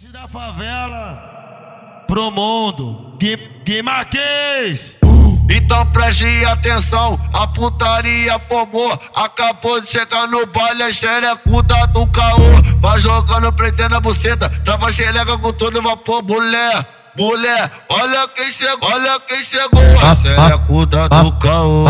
Da favela pro mundo, Guimarães. Então preste atenção, a putaria formou. Acabou de chegar no baile, a xerecuda do caô. Vai jogando, prendendo a buceta, trava a xereca com todo vapor. Mulher, olha quem chegou, a xerecuda do caô.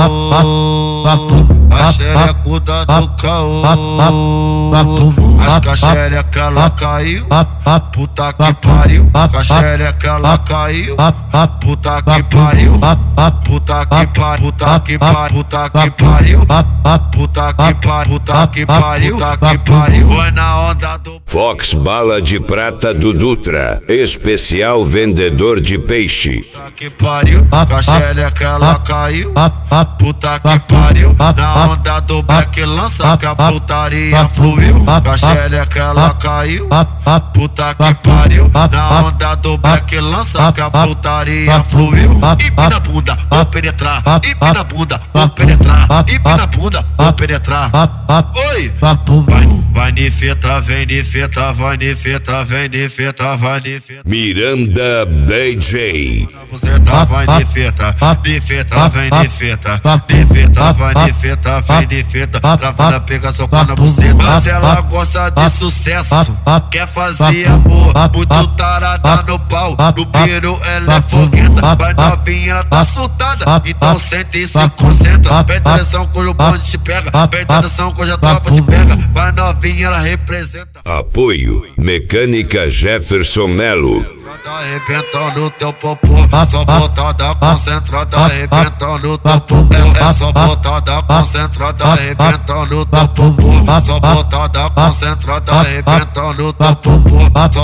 A xerecuda do caô. Acho que a xereca ela caiu, puta que pariu. A xereca ela caiu, puta que pariu. Puta que pariu, puta que pariu, puta que pariu. Puta que pariu, puta que pariu, puta que pariu. Foi na onda do Fox Bala de Prata do Dutra, especial vendedor de peixe. Puta que pariu, a xereca ela caiu, puta que pariu. Na onda do Black lança que a putaria fluiu. A xereca ela caiu, puta que pariu. Na onda do Black lança que a putaria fluiu. Empina a bunda, vou penetrar. Empina a bunda, vou penetrar. Empina a bunda, vou penetrar. Oi! Vai de feta, vem de feta, vai de feta, vem de feta, vai de feta. Miranda DJ. Você tá, vai de feta, vem de feta, de feta, vai de feta, vem de feta. Travada, pega, soca na buceta. Mas ela gosta de sucesso, quer fazer amor, muito tarada no pau. No piru ela é fogueta, vai novinha tá assustada. Então sente e se concentra. Pede atenção quando o bonde te pega, pede atenção quando a tropa te pega. Vai novinha, ela representa. Apoio Mecânica Jefferson Melo. Arrebentando teu popô, só botada concentrada, arrebentando teu popô. É só botada concentrada, arrebentando teu popô. Só botada concentrada, arrebentando teu popô. Só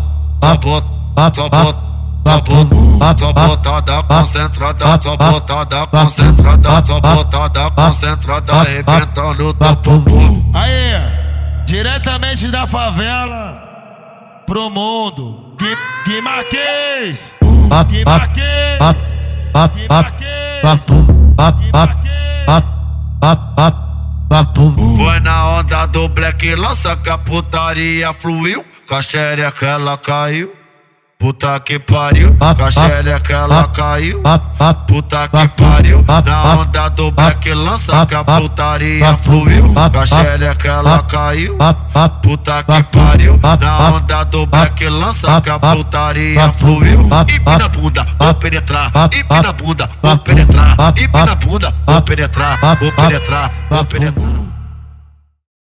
botada concentrada, só botada concentrada, só botada concentrada, arrebentando teu popô. Aí, diretamente da favela pro mundo, Guimarães. Foi na onda do Black lança que a putaria fluiu. Com a xereca ela caiu, puta que pariu. Com a xereca ela caiu, puta que pariu. Na onda do Black lança que a putaria fluiu. Com a xereca ela caiu, puta que pariu. Na onda do Black lança que a putaria fluiu. Empina a bunda, vou penetrar. Empina a bunda, vou penetrar. Empina a bunda, vou penetrar. Vou penetrar, vou penetrar.